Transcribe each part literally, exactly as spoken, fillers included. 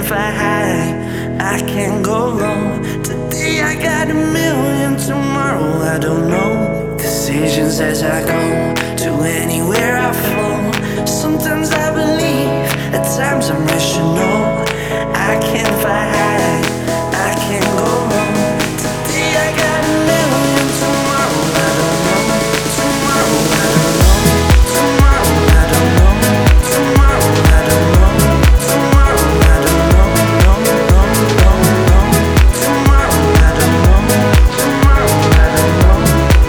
fly high, I can go low. Today I got a million, tomorrow I don't know. Decisions as I go, to anywhere I flow. Sometimes I believe, at times I'm rational. I can fly high, I can go low. Today I got a million, tomorrow I don't know. Tomorrow I don't know. Tomorrow I don't know. Tomorrow I don't know. Tomorrow I don't know. No, no, no, no. Tomorrow I don't know. Tomorrow I don't know.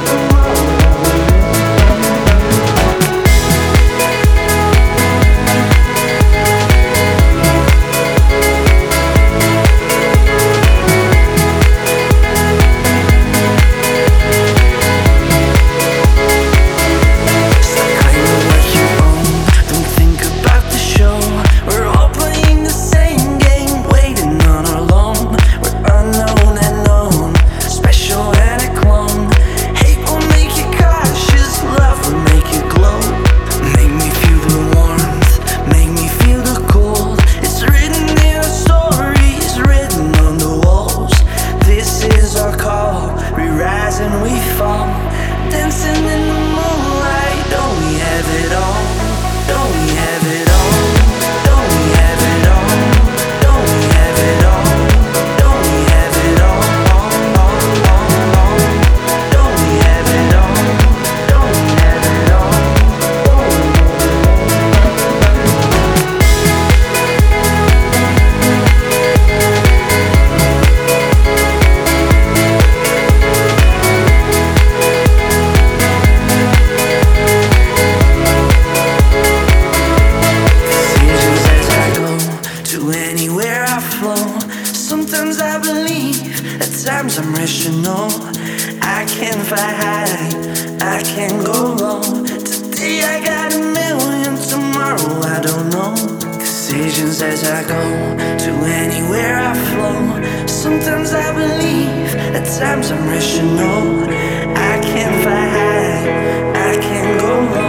Sometimes I believe, at times I'm rational. I can fly high, I can go low. Today I got a million, tomorrow I don't know. Decisions as I go, to anywhere I flow. Sometimes I believe, at times I'm rational. I can fly high, I can go low.